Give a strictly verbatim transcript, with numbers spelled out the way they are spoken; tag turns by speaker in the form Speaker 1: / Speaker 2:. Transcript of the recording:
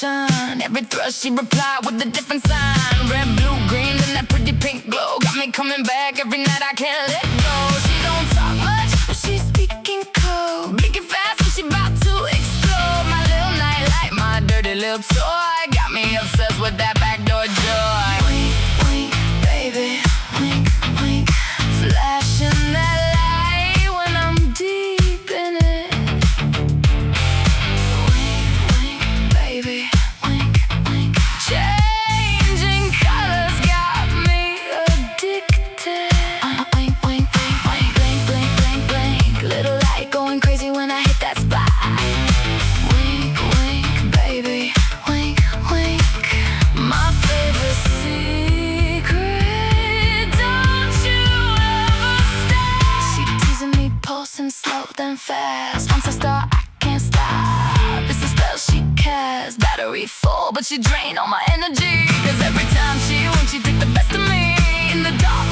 Speaker 1: passion. Every thrust she replied with a different sign. Red, blue, green, and that pretty pink glow got me coming back every night, I can't let go. She don't talk much, but she's speaking code. Big and fast, and she about to explode. My little nightlight, my dirty little toy got me obsessed with that backdoor joy. Wink, wink, baby, wink, wink. Flashing that light when I'm deep in it. Wink, wink, baby, wink, wink. Changing colors got me addicted. Uh, wink, wink, wink, wink. Blink, blink, blink, blink. Little light going crazy when I hit that spot. Wink, wink, baby, wink, wink. My favorite secret. Don't you ever stop. She teasing me, pulsing slow then fast. Once I start, I can't stop. It's a spell she casts. Battery full, but she drain all my energy. Cause every time she winks, she take the best of me. In the dark,